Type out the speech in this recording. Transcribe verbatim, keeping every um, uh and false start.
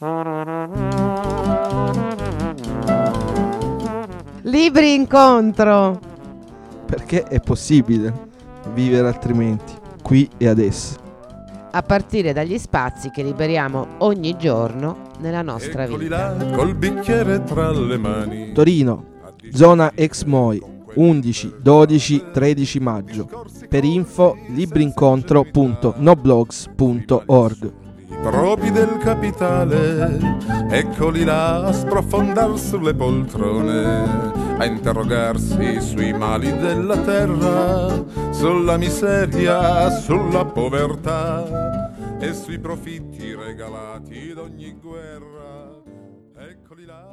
Libri incontro. Perché è possibile vivere altrimenti, qui e adesso. A partire dagli spazi che liberiamo ogni giorno nella nostra Eccoli vita. là, col bicchiere tra le mani. Torino, zona ex M O I, undici, dodici, tredici maggio. Per info librincontro punto noblogs punto org. Propri del capitale, eccoli là a sprofondar sulle poltrone, a interrogarsi sui mali della terra, sulla miseria, sulla povertà e sui profitti regalati d'ogni guerra. Eccoli là.